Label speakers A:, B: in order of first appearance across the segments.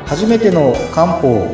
A: 初めての漢方。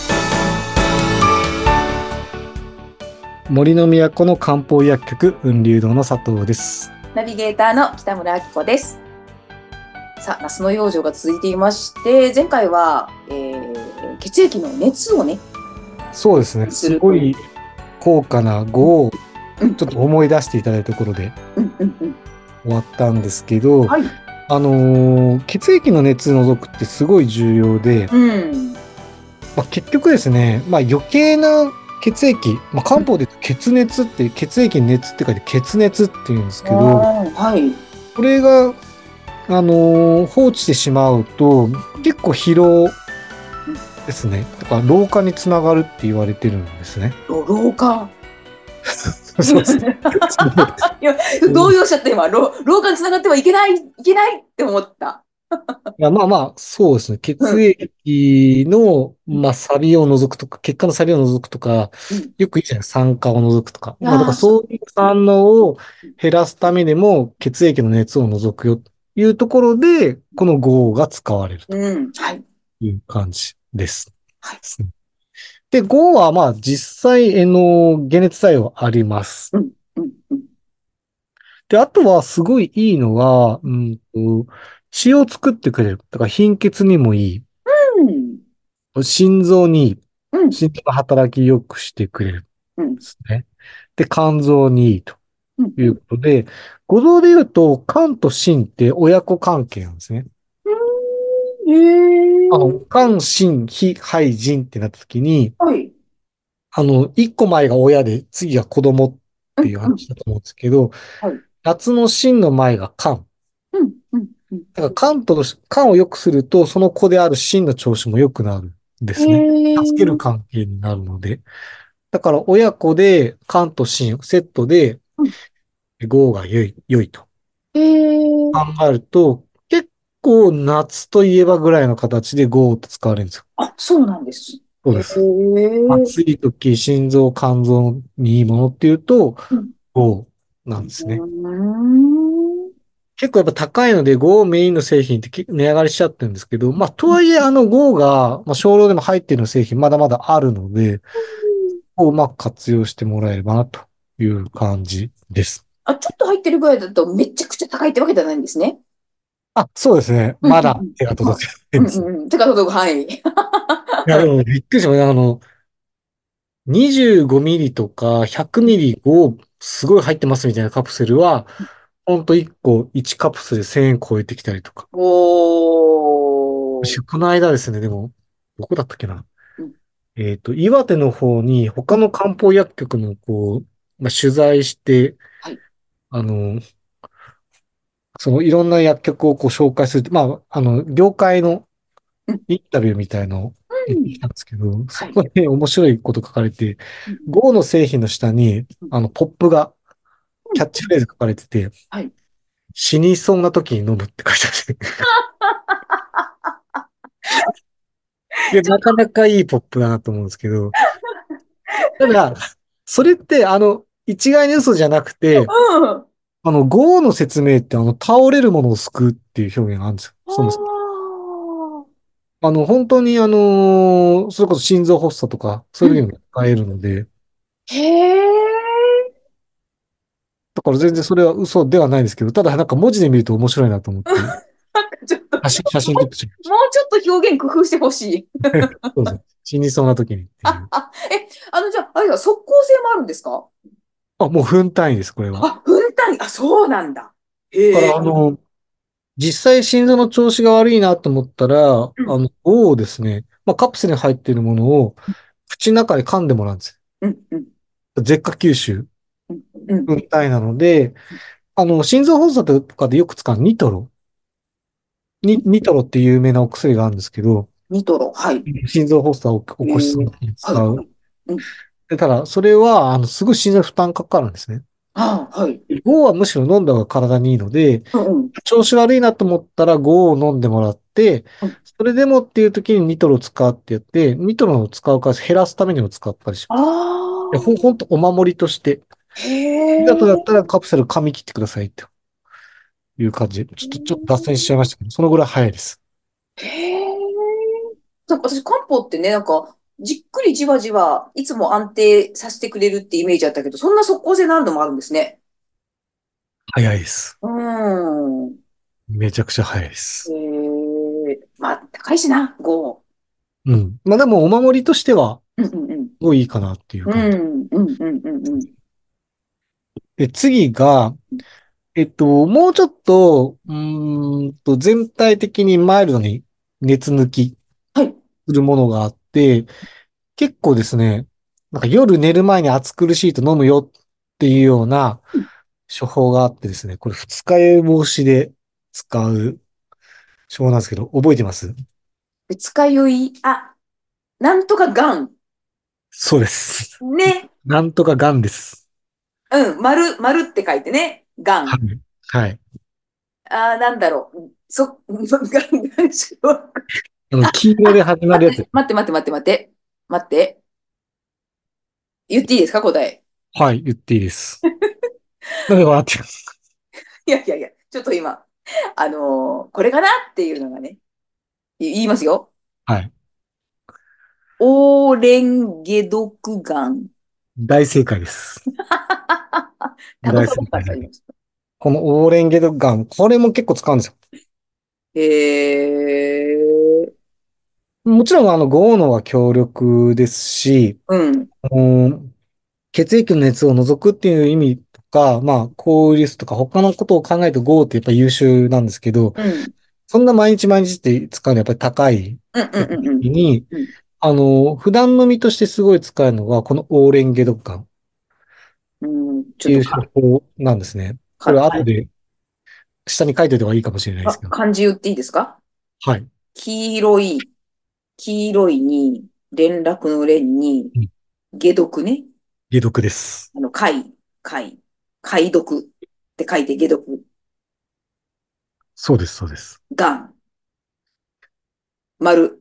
A: 森の都の漢方薬局雲龍堂の佐藤です。
B: ナビゲーターの北村明子です。さあ、夏の養生が続いていまして、前回は、血液の熱をね、
A: そうですね。
B: するという。
A: すごい高価な語を
B: うん
A: ちょっと思い出していただいたところで
B: うんうんうん。
A: 終わったんですけど、
B: はい。
A: 血液の熱を除くってすごい重要で、
B: うん。
A: 結局ですね、余計な血液、漢方で言うと血熱って血液に熱って書いて血熱って言うんですけど、
B: はい。
A: これが放置してしまうと、結構疲労ですね。とか、老化につながるって言われてるんですね。
B: 老化。
A: そうそう。
B: いや、動揺しちゃった今。老化につながってはいけない、いけないって思った。
A: いや、そうですね。血
B: うん。
A: 液の、錆びを除くとか、血管の錆びを除くとか、
B: うん。
A: よく言うじゃないですか、酸化を除くとか。だから
B: ああ、
A: そういう反応を減らすためでも、血液の熱を除くよというところで、この号が使われると
B: うん。はい。
A: いう感じです。
B: はい。
A: で、5は実際、解熱作用あります。
B: うん。うん。うん。
A: で、あとはすごいいいのは、血を作ってくれる。だから貧血にもい
B: うん。
A: い。心臓にいい。
B: うん。
A: 心臓の働き良くしてくれるんで
B: うん。
A: すね。で、肝臓にいいと
B: うん。
A: いうことで、五臓で言うと、肝と心って親子関係なんですね。
B: うん。へえ。
A: 肝、心、脾、肺、腎ってなった時に、
B: はい。
A: 一個前が親で、次が子供っ
B: うん。
A: ていう
B: うん。
A: 話だと思うんですけど、
B: はい。
A: 夏の心の前が肝。
B: うん。うん。うん。
A: だから肝を良くすると、その子である心の調子も良くなるんで
B: へ
A: すね。助ける
B: え。
A: 関係になるので。だから親子で肝と心セットで
B: うん。
A: 合が良いと
B: へえ。
A: 考えると、結構夏といえばぐらいの形で合と使われるんですよ。
B: あ、そうなんです。へ
A: そうです。
B: え。
A: 暑い時、心臓、肝臓にいいものっていうと、
B: うん。
A: 合なんで
B: う
A: すね。
B: ーん。
A: 結構やっぱ高いので、Go メインの製品って値上がりしちゃってるんですけど、と
B: うん。
A: はいえGo が、少量でも入っている製品まだまだあるので、をうまく活用してもらえればなという感じです。
B: あ、ちょっと入ってるぐらいだとめちゃくちゃ高いってわけじゃないんですね。
A: あ、そうですね。
B: うん。
A: ま
B: うん。
A: だ手が
B: うん。
A: 届いてないんです。い
B: うん。うん。手が届く範囲。
A: や、でもびっくりしました。25ミリとか100ミリをすごい入ってますみたいなカプセルは、ほんと1個1カプセル1000円超えてきたりとか。
B: おー。
A: この間ですね、でも、どこだったっけな。
B: うん。
A: 岩手の方に他の漢方薬局の取材して、
B: はい。
A: あの、そのいろんな薬局を紹介するって、業界の
B: うん。
A: インタビューみたいのを行って
B: うん。
A: きたんですけど、そ
B: はい。
A: こで面白いこと書かれて、
B: うん。
A: GO の製品の下に、
B: うん。
A: ポップが、
B: うん。
A: キャッチフレーズ書かれてて、
B: はい。
A: 死にそうな時に飲むって書いてあって、いや、なかなかいいポップだなと思うんですけど、ただ、それって、一概に嘘じゃなくて、
B: うん。
A: GO の説明って、倒れるものを救うっていう表現があるんですよ。
B: あ
A: そもそも。
B: ー。
A: 本当にそれこそ心臓発作とか、そういう時にも使えるので、
B: へえ。
A: だから全然それは嘘ではないですけど、ただなんか文字で見ると面白いなと思って、
B: ちょっと、
A: 写真撮ってしまいまし
B: もうちょっと表現工夫してほしい。
A: た。そうですね。死にそうな時にっていう。
B: じゃあ、あれは即効性もあるんですか？
A: あ、もう分単位です、これは。
B: あ、分単位。あ、そうなんだ。
A: だから
B: へえ。
A: 実際心臓の調子が悪いなと思ったら、
B: うん。
A: をですね、カプセルに入っているものを口の中で噛んでもらうんです
B: うん。うん。
A: よ。舌下吸収、
B: うん。うん。
A: 分単位なので、心臓発作とかでよく使うニトロ。ニトロっていう有名なお薬があるんですけど、
B: ニトロ。はい。
A: 心臓発作を起
B: へ
A: こしそうな
B: え。
A: 時に
B: はい。
A: 使う。
B: はい。うん。
A: で、ただ、それは、すごい心臓に負担かかるんですね。
B: ああ、はい。
A: 5はむしろ飲んだ方が体にいいので、
B: うん。うん。
A: 調子悪いなと思ったら5を飲んでもらって、
B: うん。
A: それでもっていう時にニトロを使うってやって、ニトロを使う数減らすためにも使ったりし
B: あ
A: ます。ほんとお守りとして、
B: あ、へ
A: いざとだった
B: え。
A: らカプセル噛み切ってくださいという感じで、ちょっと脱線しちゃいましたけど、そのぐらい早いです。
B: へえ。 なんか私、漢方ってね、なんか、じっくりじわじわ、いつも安定させてくれるってイメージあったけど、そんな即効性のあるのもあるんですね。
A: 早いです。
B: うーん。
A: めちゃくちゃ早いです。
B: まあ、高いしな、5。
A: うん。まあでもお守りとしては、
B: うんうんうん。
A: すごいいいかなっていう
B: う
A: 感じ。
B: んうんうんうんうん。
A: で、次が、もうちょっと、全体的にマイルドに熱抜き
B: はい。
A: するものがあって、結構ですね、なんか夜寝る前に暑苦しいと飲むよっていうような処方があってですね、これ二日酔い防止で使う処方なんですけど、覚えてます？
B: 二日酔い、あ、なんとかがん。
A: そうです。
B: ね。
A: なんとかがんです。
B: うん、丸って書いてね。がん。
A: はい。はい。
B: なんだろう。がんしろ。
A: 黄色で始まるやつ。
B: 待って。待って。言っていいですか、答え。
A: はい、言っていいです。なんで笑ってます？
B: ちょっと今、これかなっていうのがね、言いますよ。
A: はい。
B: オーレンゲドクガン。
A: 大正解です。
B: たど
A: 大
B: たどった
A: 正解です。
B: かりました。
A: このオーレンゲドガン、これも結構使うんですよ。
B: へ
A: もちろん、ゴーノは強力ですし、
B: うん、
A: うん、血液の熱を除くっていう意味とか、まあ、抗ウイルスとか他のことを考えるとゴーってやっぱり優秀なんですけど、
B: うん、
A: そんな毎日毎日って使うのはやっぱり高いっ
B: うん、うん、
A: て時
B: うん、
A: に、
B: うん、
A: 普段飲みとしてすごい使えるのが、このオーレンゲドッカンっ
B: ちょ
A: ていう
B: っとか、
A: 処方なんですね。これ
B: か、か
A: 後で下に書いておいた方がいいかもしれないですけど。
B: 漢字言っていいですか？
A: はい。
B: 黄色い、黄色いに、連絡の連に、
A: うん、
B: 解毒ね。
A: 解毒です。
B: 解、解、解毒って書いて解毒。
A: そうです、そうです。
B: がん、丸。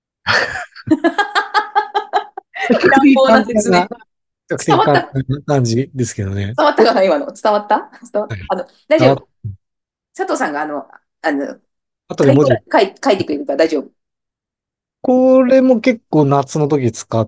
A: 比較
B: 乱暴な
A: 的簡単
B: 説明。
A: な、比較的簡
B: 伝わった。
A: 単な感じですけどね。
B: 伝わったかな今の。伝わった伝わっ
A: はい。
B: 大丈
A: あ、
B: 夫。佐藤さんがあの、
A: 後で文字
B: 書いてくれるから大丈夫。
A: これも結構夏の時使って、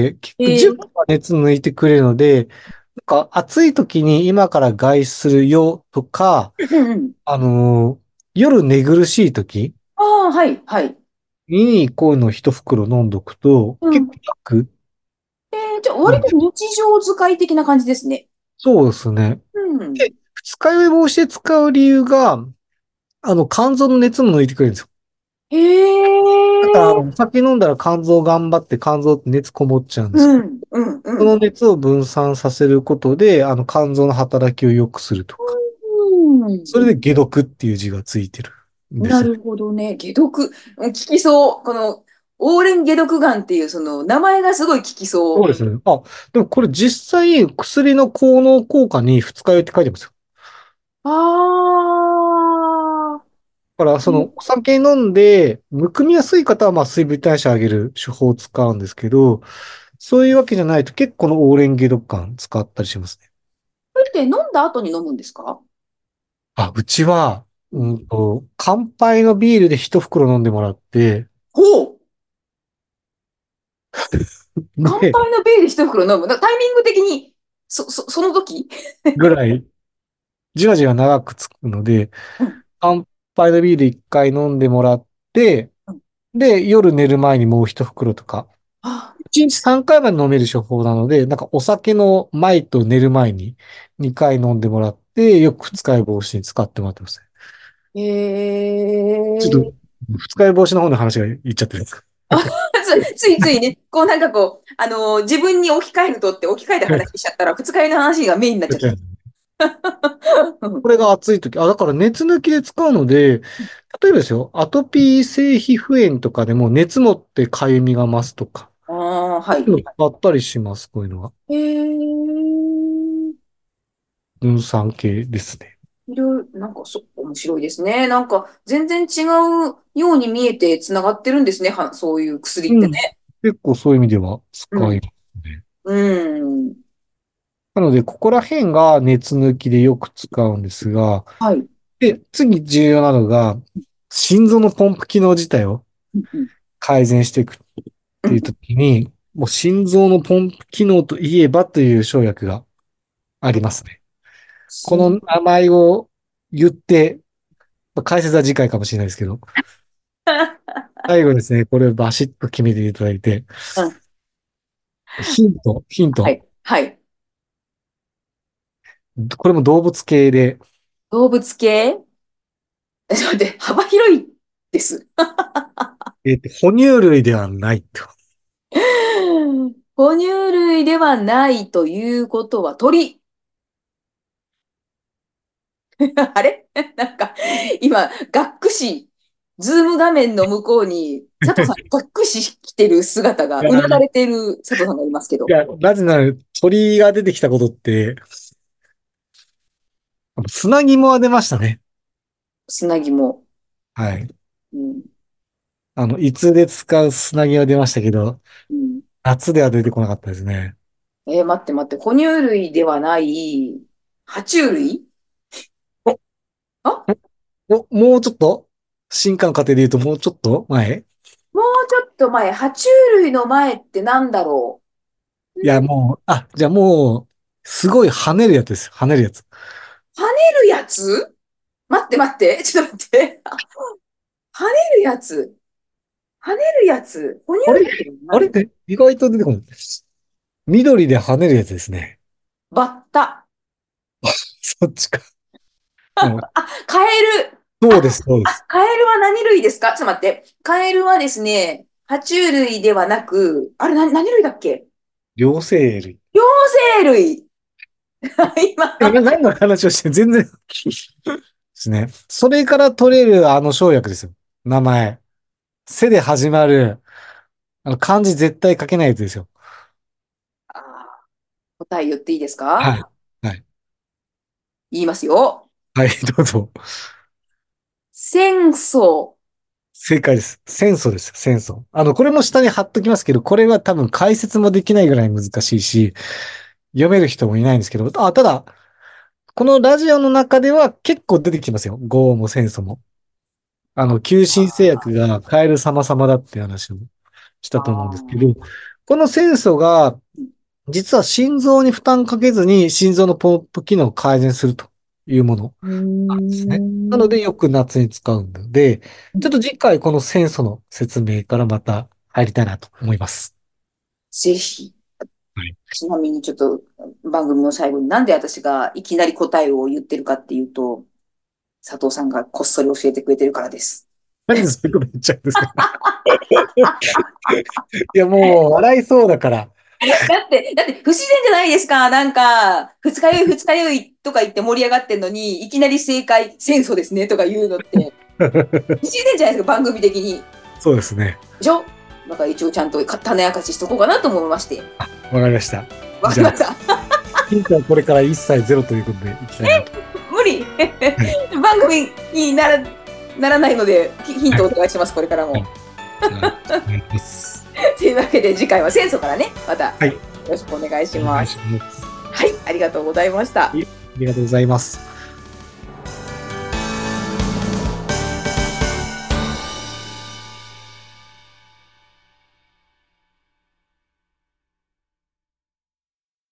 A: 結構10
B: ー、
A: 分は熱抜いてくれるので、なんか暑い時に今から外出するよとか、
B: うんうん。
A: 夜寝苦しい時
B: ああ、はい、はい。
A: にこういうのを一袋飲んどくと結構
B: うん。
A: 楽
B: じゃあ、割と
A: なんですよ。
B: 日常使い的な感じですね。
A: そうですね。
B: うん。
A: で、二日酔い防止で使う理由が、肝臓の熱も抜いてくれるんですよ。
B: へえ。
A: お酒飲んだら肝臓頑張って肝臓って熱こもっちゃうんです。
B: うん、うん、うん。
A: その熱を分散させることで、肝臓の働きを良くするとか。
B: うん。
A: それで解毒っていう字がついてるんですね。
B: なるほどね。解毒。効きそう。オーレン解毒ガンっていう、その、名前がすごい効きそ
A: そうですね。あ、でもこれ実際薬の効能効果に二日酔いって書いてますよ。
B: う。ああ。
A: だからそのお酒飲んでむくみやすい方はまあ水分代謝上げる手法を使うんですけど、そういうわけじゃないと結構このオーレン解毒感使ったりしますね。
B: これって飲んだ後に飲むんですか？
A: あ、うちは、
B: うん。
A: 乾杯のビールで一袋飲んでもらって、
B: ほう。乾
A: で、
B: 杯のビール一袋飲む。タイミング的に、その時。
A: ぐらい、じわじわ長くつくので、
B: うん。
A: 乾杯のビール一回飲んでもらって、
B: うん。
A: で、夜寝る前にもう一袋とか、
B: あ、
A: 1日3回まで飲める処方なので、なんかお酒の前と寝る前に2回飲んでもらって、よく二日酔い防止に使ってもらってますね。
B: へ
A: ちょっと、
B: え。
A: 二日酔い防止の方の話が言っちゃってるんですか？
B: あ、ついついね、こうなんかこう、自分に置き換えるとって置き換えた話しちゃったら、二日酔いの話がメインになっちゃった。うん。
A: これが暑い時、だから熱抜きで使うので、例えばですよ、アトピー性皮膚炎とかでも熱持って痒みが増すとか、
B: ああ、はい。
A: そういうの使ったりします、こういうのは。
B: へえ。
A: 分散系ですね。
B: いろいろ、面白いですね。なんか、全然違うように見えてつながってるんですね。そういう薬って
A: うん。
B: ね。
A: 結構そういう意味では使
B: うん。
A: いますね。
B: うん。
A: なので、ここら辺が熱抜きでよく使うんですが、
B: はい。
A: で、次重要なのが、心臓のポンプ機能自体を
B: うんうん。
A: 改善していくっていう時に、もう心臓のポンプ機能といえばという生薬がありますね。この名前を言って、解説は次回かもしれないですけど、最後ですね、これをバシッと決めていただいて、
B: うん、
A: ヒント。
B: はい。はい。
A: これも動物系で、
B: 動物系ちょっと待って、幅広いです。
A: 哺乳類ではないと。
B: 哺乳類ではないということは鳥。あれなんか、今、学士、ズーム画面の向こうに、佐藤さん、学士着てる姿が、
A: いや、
B: うなだれてる佐藤さんがいますけど、
A: なぜなら鳥が出てきたことって、砂肝は出ましたね。
B: 砂肝。
A: はい。
B: うん、
A: いつで使う砂肝は出ましたけど、
B: うん。
A: 夏では出てこなかったですね。
B: 待って待って、哺乳類ではない、爬虫類
A: お、
B: あ、
A: もうちょっと進化の過程で言うともうちょっと前
B: もうちょっと前、爬虫類の前ってなんだろう。
A: いや、もう、じゃあもう、すごい跳ねるやつですよ。跳ねるやつ。
B: 跳ねるやつ待って待って、ちょっと待って。跳ねるやつ。跳ねるやつ。哺乳
A: あれ
B: 類ではない。
A: あれって意外と出てこない。緑で跳ねるやつですね。
B: バッタ。
A: そっちか。なるほど。
B: カエル。
A: そうです、そうです。
B: カエルは何類ですか？ちょっと待って。カエルはですね、爬虫類ではなく、あれ何類だっけ？
A: 両生類。
B: 両生類。今、
A: 何の話をして全然ですね。それから取れる生薬ですよ。名前。背で始まる、漢字絶対書けないやつですよ。
B: あー答え言っていいですか？
A: はい。はい。
B: 言いますよ。
A: はい、どうぞ。
B: 戦争。
A: 正解です。戦争ですよ、戦争。これも下に貼っときますけど、これは多分解説もできないぐらい難しいし、読める人もいないんですけど、ただ、このラジオの中では結構出てきますよ。豪雨も戦争も。急進製薬がカエル様々だっていう話をしたと思うんですけど、
B: あ
A: この戦争が、実は心臓に負担かけずに心臓のポンプ機能を改善するというもの
B: ーう
A: なんですね。な
B: ーん。
A: のでよく夏に使うので、ちょっと次回この戦争の説明からまた入りたいなと思います。
B: ぜひ。
A: はい。
B: ちなみにちょっと番組の最後になんで私がいきなり答えを言ってるかっていうと、佐藤さんがこっそり教えてくれてるからです。
A: なんでそういうこと言っちゃうんですか？いや、もう笑いそうだから。
B: だって不自然じゃないですか。なんか、二日酔い二日酔いとか言って盛り上がってんのに、いきなり正解、戦争ですねとか言うのって、不自然じゃないですか、番組的に。
A: そうですね。
B: でしょ？だから一応ちゃんと種明かししとこうかなと思いまして。
A: わかりました。じゃあ、
B: わかりました。
A: ヒントはこれから一切ゼロということでいきたいなと。
B: 無理
A: はい。
B: 番組にならないので、ヒントをお願いします、これからも。
A: はい。じゃあ、お願いします。
B: というわけで次回は戦争からね、またよ
A: はい。
B: ろしくお願いし
A: お願いし
B: ます。
A: ます。
B: はい、ありがとうございました。
A: ありがとうございます。